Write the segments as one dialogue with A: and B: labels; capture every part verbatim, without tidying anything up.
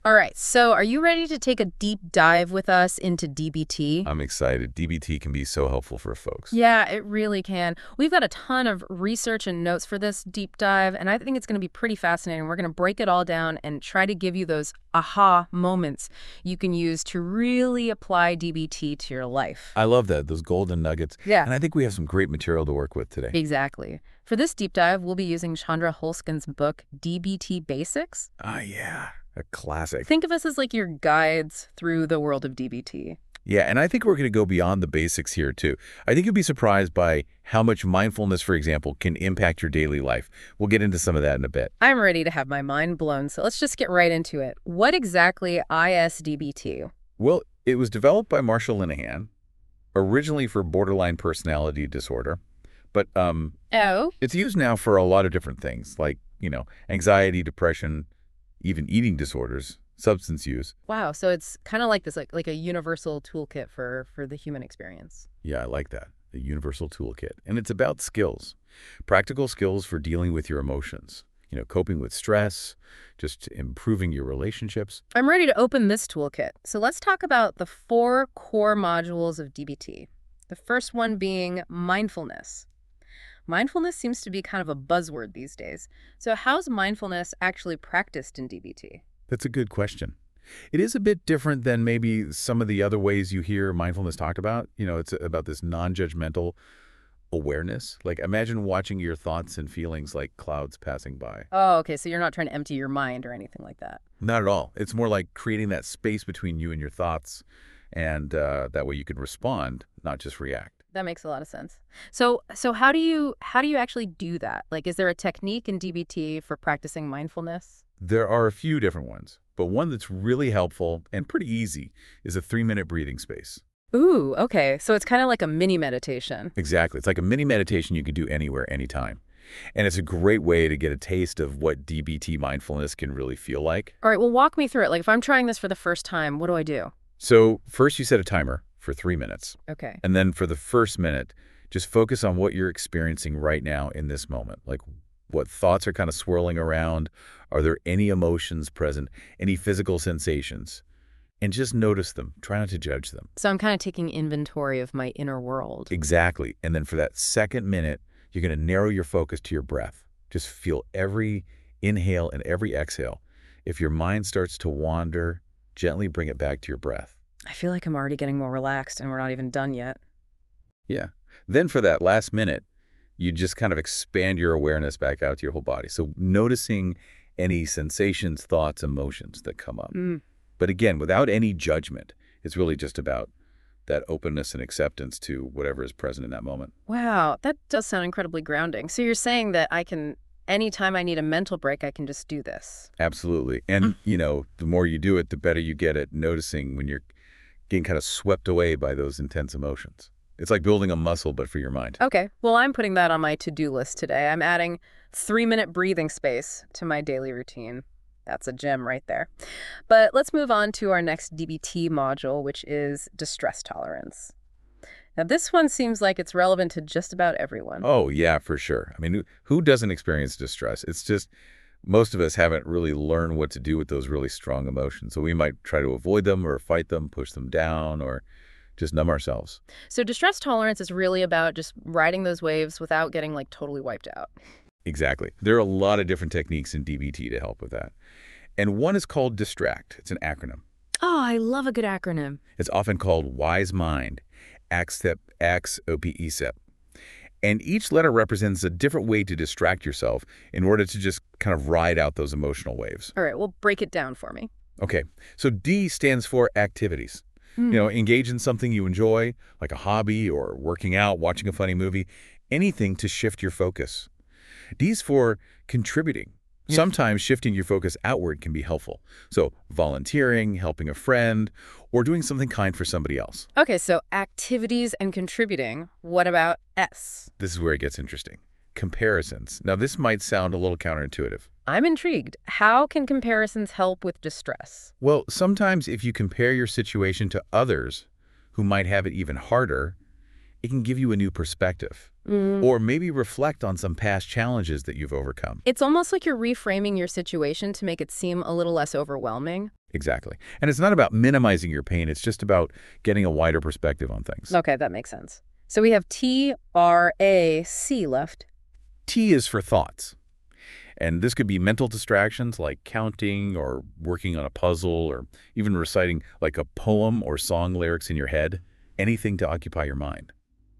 A: All right, so are you ready to take a deep dive with us into D B T?
B: I'm excited. D B T can be so helpful for folks.
A: Yeah, it really can. We've got a ton of research and notes for this deep dive, and I think it's going to be pretty fascinating. We're going to break it all down and try to give you those aha moments you can use to really apply D B T to your life.
B: I love that, those golden nuggets.
A: Yeah.
B: And I think we have some great material to work with today.
A: Exactly. For this deep dive, we'll be using Chandra Holskin's book, D B T Basics.
B: Ah, yeah, a classic.
A: Think of us as like your guides through the world of D B T.
B: Yeah, and I think we're going to go beyond the basics here, too. I think you'll be surprised by how much mindfulness, for example, can impact your daily life. We'll get into some of that in a bit.
A: I'm ready to have my mind blown, so let's just get right into it. What exactly is D B T?
B: Well, it was developed by Marsha Linehan, originally for borderline personality disorder. But um,
A: Oh?
B: it's used now for a lot of different things, like, you know, anxiety, depression, even eating disorders, substance use.
A: Wow, so it's kind of like this, like like a universal toolkit for for the human experience.
B: Yeah, I like that. The universal toolkit. And it's about skills, practical skills for dealing with your emotions, you know, coping with stress, just improving your relationships.
A: I'm ready to open this toolkit. So let's talk about the four core modules of D B T. The first one being mindfulness. Mindfulness seems to be kind of a buzzword these days. So how's mindfulness actually practiced in D B T?
B: That's a good question. It is a bit different than maybe some of the other ways you hear mindfulness talked about. You know, it's about this non-judgmental awareness. Like, imagine watching your thoughts and feelings like clouds passing by.
A: Oh, okay, so you're not trying to empty your mind or anything like that.
B: Not at all. It's more like creating that space between you and your thoughts, and uh, that way you can respond, not just react.
A: That makes a lot of sense. So so how do you how do you actually do that? Like, is there a technique in D B T for practicing mindfulness?
B: There are a few different ones, but one that's really helpful and pretty easy is a three-minute breathing space.
A: Ooh, okay. So it's kind of like a mini meditation.
B: Exactly. It's like a mini meditation you can do anywhere, anytime. And it's a great way to get a taste of what D B T mindfulness can really feel like.
A: All right, well, walk me through it. Like, if I'm trying this for the first time, what do I do?
B: So first you set a timer for three minutes.
A: Okay.
B: And then for the first minute, just focus on what you're experiencing right now in this moment. Like, what thoughts are kind of swirling around? Are there any emotions present? Any physical sensations? And just notice them. Try not to judge them.
A: So I'm kind of taking inventory of my inner world.
B: Exactly. And then for that second minute, you're going to narrow your focus to your breath. Just feel every inhale and every exhale. If your mind starts to wander, gently bring it back to your breath.
A: I feel like I'm already getting more relaxed and we're not even done yet.
B: Yeah. Then for that last minute, you just kind of expand your awareness back out to your whole body. So noticing any sensations, thoughts, emotions that come up.
A: Mm.
B: But again, without any judgment, it's really just about that openness and acceptance to whatever is present in that moment.
A: Wow, that does sound incredibly grounding. So you're saying that I can, anytime I need a mental break, I can just do this.
B: Absolutely. And, you know, the more you do it, the better you get at noticing when you're getting kind of swept away by those intense emotions. It's like building a muscle, but for your mind.
A: Okay, well, I'm putting that on my to-do list today. I'm adding three-minute breathing space to my daily routine. That's a gem right there. But let's move on to our next D B T module, which is distress tolerance. Now, this one seems like it's relevant to just about everyone.
B: Oh, yeah, for sure. I mean, who- who doesn't experience distress? It's just most of us haven't really learned what to do with those really strong emotions. So we might try to avoid them or fight them, push them down, or just numb ourselves.
A: So distress tolerance is really about just riding those waves without getting, like, totally wiped out.
B: Exactly. There are a lot of different techniques in D B T to help with that. And one is called DISTRACT. It's an acronym.
A: Oh, I love a good acronym.
B: It's often called WISE Mind, ACCEP, X O P E C E P. And each letter represents a different way to distract yourself in order to just kind of ride out those emotional waves.
A: All right, well, break it down for me.
B: Okay, so D stands for activities. You know, engage in something you enjoy, like a hobby or working out, watching a funny movie, anything to shift your focus. D's for contributing.
A: Yeah.
B: Sometimes shifting your focus outward can be helpful. So volunteering, helping a friend, or doing something kind for somebody else.
A: Okay, so activities and contributing. What about S?
B: This is where it gets interesting. Comparisons. Now, this might sound a little counterintuitive.
A: I'm intrigued. How can comparisons help with distress?
B: Well, sometimes if you compare your situation to others who might have it even harder, it can give you a new perspective.
A: Mm.
B: Or maybe reflect on some past challenges that you've overcome.
A: It's almost like you're reframing your situation to make it seem a little less overwhelming.
B: Exactly. And it's not about minimizing your pain. It's just about getting a wider perspective on things.
A: Okay, that makes sense. So we have T, R, A, C left.
B: T is for thoughts. And this could be mental distractions like counting or working on a puzzle or even reciting like a poem or song lyrics in your head, anything to occupy your mind.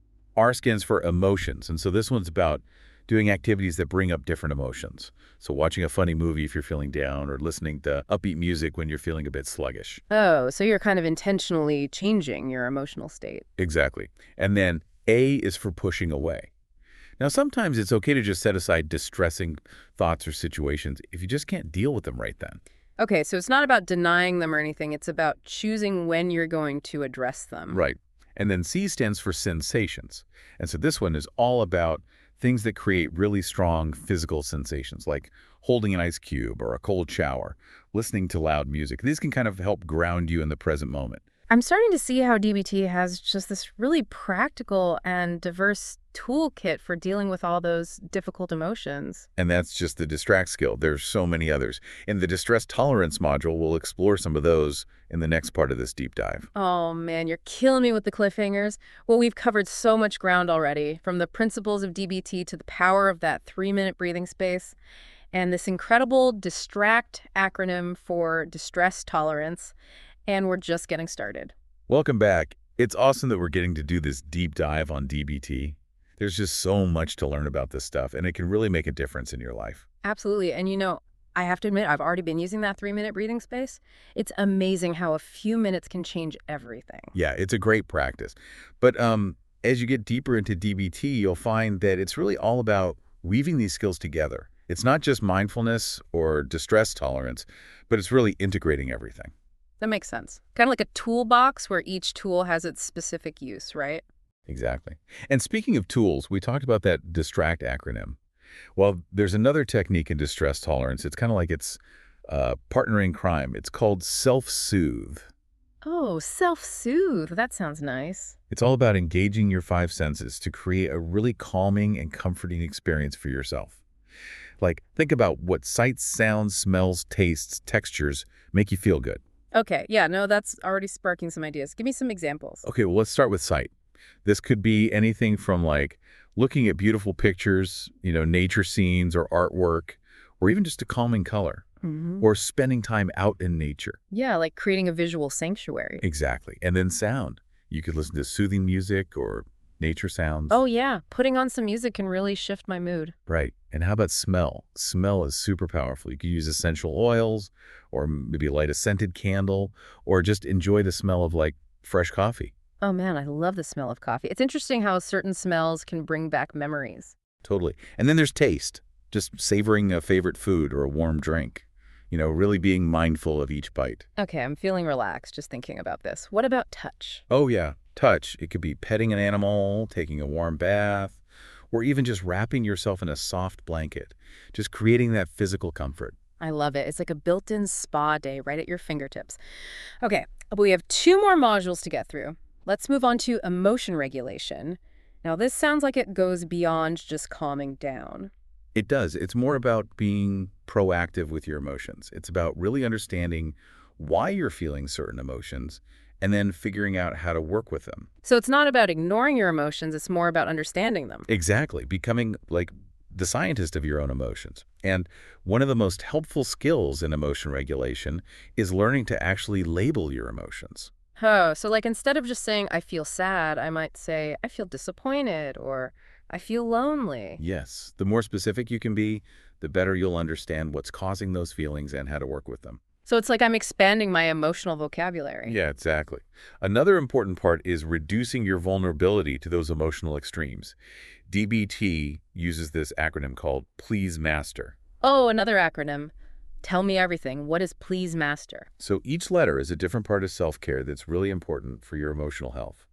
B: R stands for emotions, and so this one's about doing activities that bring up different emotions. So watching a funny movie if you're feeling down or listening to upbeat music when you're feeling a bit sluggish.
A: Oh, so you're kind of intentionally changing your emotional state.
B: Exactly. And then A is for pushing away. Now, sometimes it's okay to just set aside distressing thoughts or situations if you just can't deal with them right then.
A: Okay, so it's not about denying them or anything. It's about choosing when you're going to address them.
B: Right. And then C stands for sensations. And so this one is all about things that create really strong physical sensations, like holding an ice cube or a cold shower, listening to loud music. These can kind of help ground you in the present moment.
A: I'm starting to see how D B T has just this really practical and diverse toolkit for dealing with all those difficult emotions.
B: And that's just the distract skill. There's so many others. In the distress tolerance module, we'll explore some of those in the next part of this deep dive.
A: Oh man, you're killing me with the cliffhangers. Well, we've covered so much ground already, from the principles of D B T to the power of that three-minute breathing space, and this incredible DISTRACT acronym for distress tolerance. And we're just getting started.
B: Welcome back. It's awesome that we're getting to do this deep dive on D B T. There's just so much to learn about this stuff, and it can really make a difference in your life.
A: Absolutely. And you know, I have to admit, I've already been using that three-minute breathing space. It's amazing how a few minutes can change everything.
B: Yeah, it's a great practice. But um, as you get deeper into D B T, you'll find that it's really all about weaving these skills together. It's not just mindfulness or distress tolerance, but it's really integrating everything.
A: That makes sense. Kind of like a toolbox where each tool has its specific use, right?
B: Exactly. And speaking of tools, we talked about that DISTRACT acronym. Well, there's another technique in distress tolerance. It's kind of like it's uh, partner in crime. It's called self-soothe.
A: Oh, self-soothe. That sounds nice.
B: It's all about engaging your five senses to create a really calming and comforting experience for yourself. Like, think about what sights, sounds, smells, tastes, textures make you feel good.
A: Okay, yeah, no, that's already sparking some ideas. Give me some examples.
B: Okay, well, let's start with sight. This could be anything from like looking at beautiful pictures, you know, nature scenes or artwork, or even just a calming color,
A: Mm-hmm.
B: or spending time out in nature.
A: Yeah, like creating a visual sanctuary.
B: Exactly. And then sound. You could listen to soothing music or nature sounds.
A: Oh, yeah, putting on some music can really shift my mood.
B: Right. And how about smell? Smell is super powerful. You could use essential oils or maybe light a scented candle or just enjoy the smell of like fresh coffee.
A: Oh man, I love the smell of coffee. It's interesting how certain smells can bring back memories.
B: Totally. And then there's taste, just savoring a favorite food or a warm drink. You know, really being mindful of each bite.
A: Okay, I'm feeling relaxed just thinking about this. What about touch?
B: Oh yeah, touch. It could be petting an animal, taking a warm bath, or even just wrapping yourself in a soft blanket, just creating that physical comfort.
A: I love it. It's like a built-in spa day right at your fingertips. Okay, we have two more modules to get through. Let's move on to emotion regulation. Now, this sounds like it goes beyond just calming down.
B: It does. It's more about being proactive with your emotions. It's about really understanding why you're feeling certain emotions and then figuring out how to work with them.
A: So it's not about ignoring your emotions, it's more about understanding them.
B: Exactly. Becoming like the scientist of your own emotions. And one of the most helpful skills in emotion regulation is learning to actually label your emotions.
A: Oh, so like instead of just saying, I feel sad, I might say, I feel disappointed, or I feel lonely.
B: Yes. The more specific you can be, the better you'll understand what's causing those feelings and how to work with them.
A: So it's like I'm expanding my emotional vocabulary.
B: Yeah, exactly. Another important part is reducing your vulnerability to those emotional extremes. D B T uses this acronym called Please Master.
A: Oh, another acronym. Tell me everything. What is Please Master?
B: So each letter is a different part of self-care that's really important for your emotional health.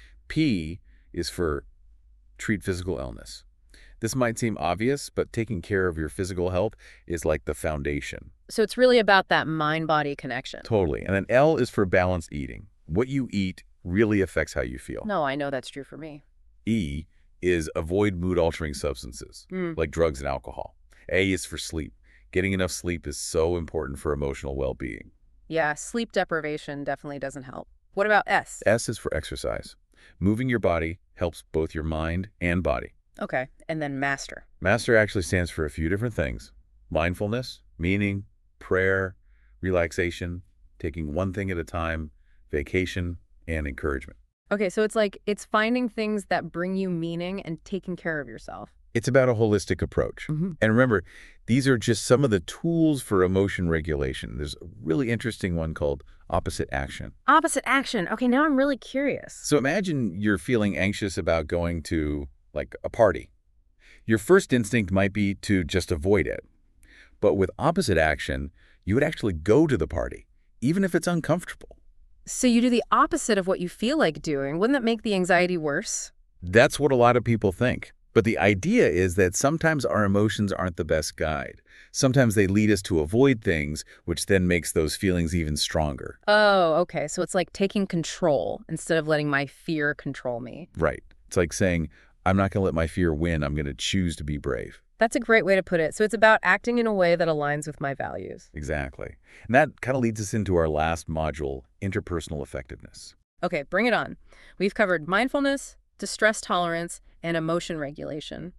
B: P is for treat physical illness. This might seem obvious, but taking care of your physical health is like the foundation.
A: So it's really about that mind-body connection.
B: Totally. And then L is for balanced eating. What you eat really affects how you feel.
A: No, I know that's true for me.
B: E is avoid mood-altering substances,
A: Mm.
B: like drugs and alcohol. A is for sleep. Getting enough sleep is so important for emotional well-being.
A: Yeah, sleep deprivation definitely doesn't help. What about S?
B: S is for exercise. Moving your body helps both your mind and body.
A: Okay, and then master.
B: Master actually stands for a few different things. Mindfulness, meaning, prayer, relaxation, taking one thing at a time, vacation, and encouragement.
A: Okay, so it's like it's finding things that bring you meaning and taking care of yourself.
B: It's about a holistic approach.
A: Mm-hmm.
B: And remember, these are just some of the tools for emotion regulation. There's a really interesting one called opposite action.
A: Opposite action. Okay, now I'm really curious.
B: So imagine you're feeling anxious about going to, like, a party. Your first instinct might be to just avoid it. But with opposite action, you would actually go to the party, even if it's uncomfortable.
A: So you do the opposite of what you feel like doing. Wouldn't that make the anxiety worse?
B: That's what a lot of people think. But the idea is that sometimes our emotions aren't the best guide. Sometimes they lead us to avoid things, which then makes those feelings even stronger.
A: Oh, okay. So it's like taking control instead of letting my fear control me.
B: Right. It's like saying, I'm not going to let my fear win. I'm going to choose to be brave.
A: That's a great way to put it. So it's about acting in a way that aligns with my values.
B: Exactly. And that kind of leads us into our last module, interpersonal effectiveness.
A: Okay, bring it on. We've covered mindfulness, distress tolerance, and emotion regulation.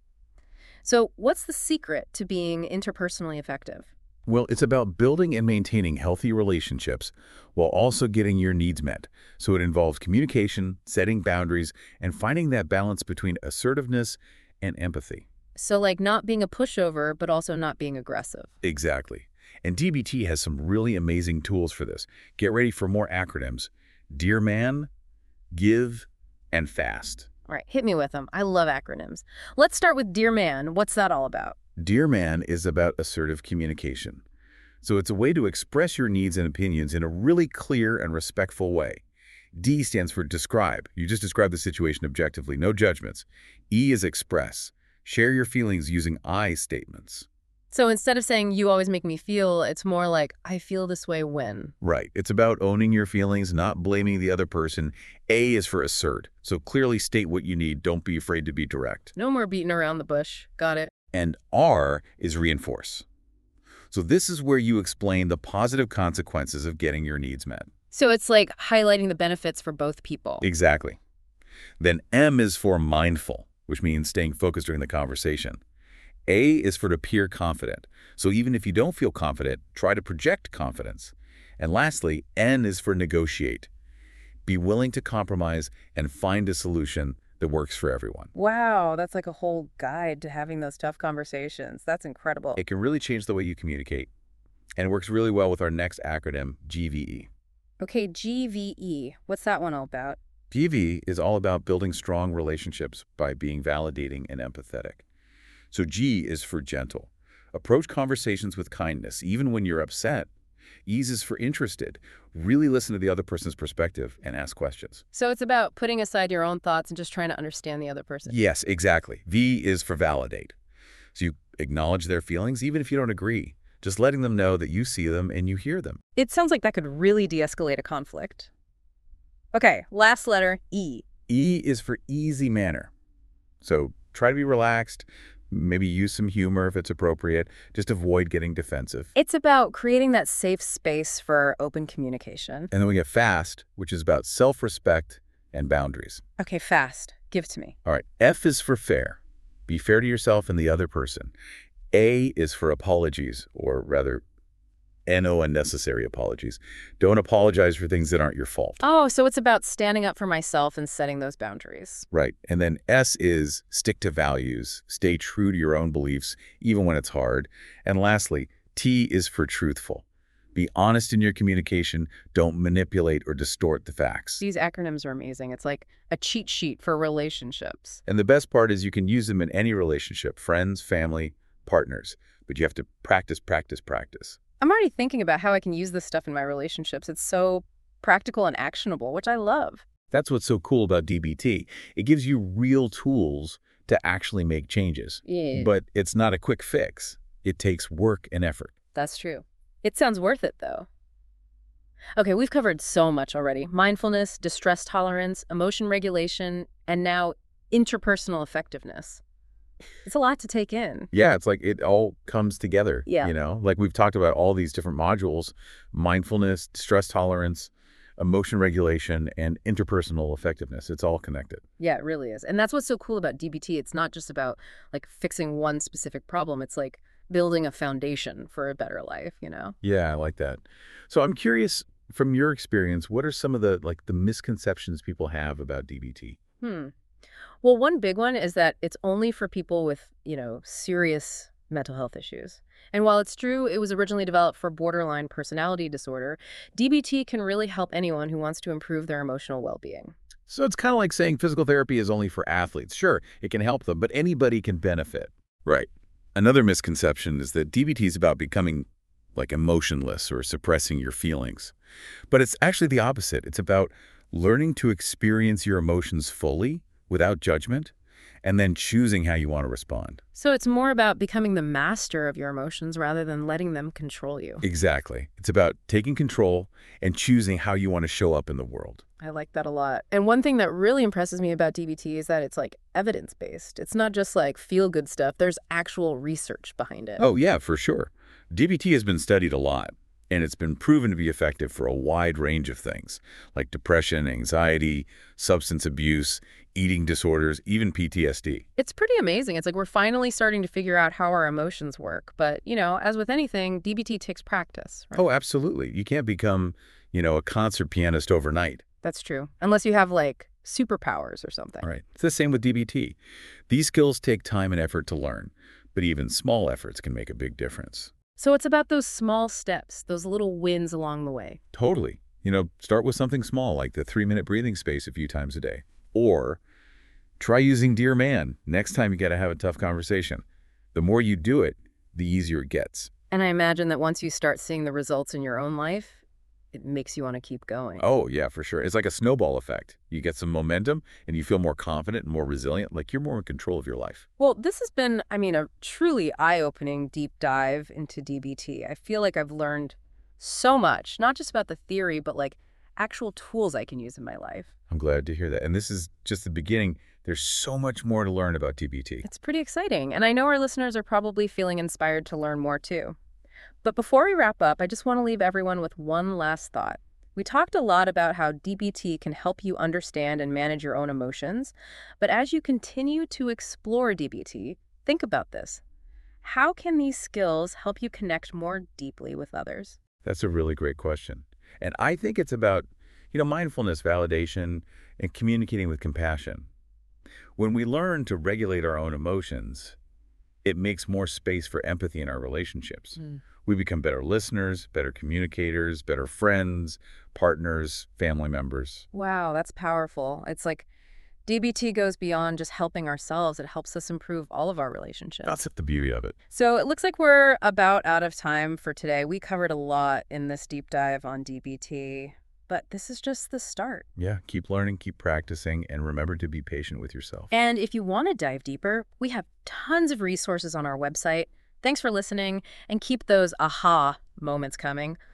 A: So what's the secret to being interpersonally effective?
B: Well, it's about building and maintaining healthy relationships while also getting your needs met. So it involves communication, setting boundaries, and finding that balance between assertiveness and empathy.
A: So like not being a pushover, but also not being aggressive.
B: Exactly. And D B T has some really amazing tools for this. Get ready for more acronyms. Dear Man, Give, and FAST.
A: All right, hit me with them. I love acronyms. Let's start with Dear Man. What's that all about?
B: Dear Man is about assertive communication. So it's a way to express your needs and opinions in a really clear and respectful way. D stands for describe. You just describe the situation objectively, no judgments. E is express. Share your feelings using I statements.
A: So instead of saying, you always make me feel, it's more like, I feel this way when.
B: Right. It's about owning your feelings, not blaming the other person. A is for assert. So clearly state what you need. Don't be afraid to be direct.
A: No more beating around the bush. Got it.
B: And R is reinforce. So this is where you explain the positive consequences of getting your needs met.
A: So it's like highlighting the benefits for both people.
B: Exactly. Then M is for mindful, which means staying focused during the conversation. A is for to appear confident. So even if you don't feel confident, try to project confidence. And lastly, N is for negotiate. Be willing to compromise and find a solution that works for everyone.
A: Wow, that's like a whole guide to having those tough conversations. That's incredible.
B: It can really change the way you communicate. And it works really well with our next acronym, G V E.
A: Okay, G V E. What's that one all about?
B: G V E is all about building strong relationships by being validating and empathetic. So G is for gentle. Approach conversations with kindness, even when you're upset. E is for interested. Really listen to the other person's perspective and ask questions.
A: So it's about putting aside your own thoughts and just trying to understand the other person.
B: Yes, exactly. V is for validate. So you acknowledge their feelings, even if you don't agree. Just letting them know that you see them and you hear them.
A: It sounds like that could really de-escalate a conflict. Okay, last letter, E.
B: E is for easy manner. So try to be relaxed. Maybe use some humor if it's appropriate. Just avoid getting defensive.
A: It's about creating that safe space for open communication.
B: And then we get FAST, which is about self-respect and boundaries.
A: Okay, fast. Give it to me.
B: All right. F is for fair. Be fair to yourself and the other person. A is for apologies, or rather, no unnecessary apologies. Don't apologize for things that aren't your fault.
A: Oh, so it's about standing up for myself and setting those boundaries.
B: Right. And then S is stick to values. Stay true to your own beliefs, even when it's hard. And lastly, T is for truthful. Be honest in your communication. Don't manipulate or distort the facts.
A: These acronyms are amazing. It's like a cheat sheet for relationships.
B: And the best part is you can use them in any relationship, friends, family, partners. But you have to practice, practice, practice.
A: I'm already thinking about how I can use this stuff in my relationships. It's so practical and actionable, which I love.
B: That's what's so cool about D B T. It gives you real tools to actually make changes.
A: Yeah.
B: But it's not a quick fix. It takes work and effort.
A: That's true. It sounds worth it, though. Okay, we've covered so much already. Mindfulness, distress tolerance, emotion regulation, and now interpersonal effectiveness. It's a lot to take in.
B: Yeah, it's like it all comes together,
A: Yeah.
B: you know? Like we've talked about all these different modules, mindfulness, stress tolerance, emotion regulation, and interpersonal effectiveness. It's all connected.
A: Yeah, it really is. And that's what's so cool about D B T. It's not just about like fixing one specific problem. It's like building a foundation for a better life, you know?
B: Yeah, I like that. So I'm curious, from your experience, what are some of the like the misconceptions people have about D B T?
A: Hmm. Well, one big one is that it's only for people with, you know, serious mental health issues. And while it's true it was originally developed for borderline personality disorder, D B T can really help anyone who wants to improve their emotional well-being.
B: So it's kind of like saying physical therapy is only for athletes. Sure, it can help them, but anybody can benefit. Right. Another misconception is that D B T is about becoming like emotionless or suppressing your feelings. But it's actually the opposite. It's about learning to experience your emotions fully without judgment and then choosing how you want to respond.
A: So it's more about becoming the master of your emotions rather than letting them control you.
B: Exactly. It's about taking control and choosing how you want to show up in the world.
A: I like that a lot. And one thing that really impresses me about D B T is that it's like evidence-based. It's not just like feel-good stuff. There's actual research behind it.
B: Oh, yeah, for sure. D B T has been studied a lot, and it's been proven to be effective for a wide range of things, like depression, anxiety, substance abuse, eating disorders, even P T S D.
A: It's pretty amazing. It's like we're finally starting to figure out how our emotions work. But, you know, as with anything, D B T takes practice, right?
B: Oh, absolutely. You can't become, you know, a concert pianist overnight.
A: That's true. Unless you have, like, superpowers or something.
B: All right. It's the same with D B T. These skills take time and effort to learn, but even small efforts can make a big difference.
A: So it's about those small steps, those little wins along the way.
B: Totally. You know, start with something small, like the three-minute breathing space a few times a day. Or try using Dear Man next time you got to have a tough conversation. The more you do it, the easier it gets.
A: And I imagine that once you start seeing the results in your own life, it makes you want to keep going.
B: Oh, yeah, for sure. It's like a snowball effect. You get some momentum and you feel more confident and more resilient, like you're more in control of your life.
A: Well, this has been, I mean, a truly eye-opening deep dive into D B T. I feel like I've learned so much, not just about the theory, but like actual tools I can use in my life.
B: I'm glad to hear that. And this is just the beginning. There's so much more to learn about D B T.
A: It's pretty exciting, and I know our listeners are probably feeling inspired to learn more too. But before we wrap up, I just want to leave everyone with one last thought. We talked a lot about how D B T can help you understand and manage your own emotions, but as you continue to explore D B T, think about this. How can these skills help you connect more deeply with others?
B: That's a really great question. And I think it's about, you know, mindfulness, validation, and communicating with compassion. When we learn to regulate our own emotions, it makes more space for empathy in our relationships.
A: Mm.
B: We become better listeners, better communicators, better friends, partners, family members.
A: Wow, that's powerful. It's like D B T goes beyond just helping ourselves. It helps us improve all of our relationships.
B: That's the beauty of it.
A: So it looks like we're about out of time for today. We covered a lot in this deep dive on D B T, but this is just the start.
B: Yeah, keep learning, keep practicing, and remember to be patient with yourself.
A: And if you want to dive deeper, we have tons of resources on our website. Thanks for listening, and keep those aha moments coming.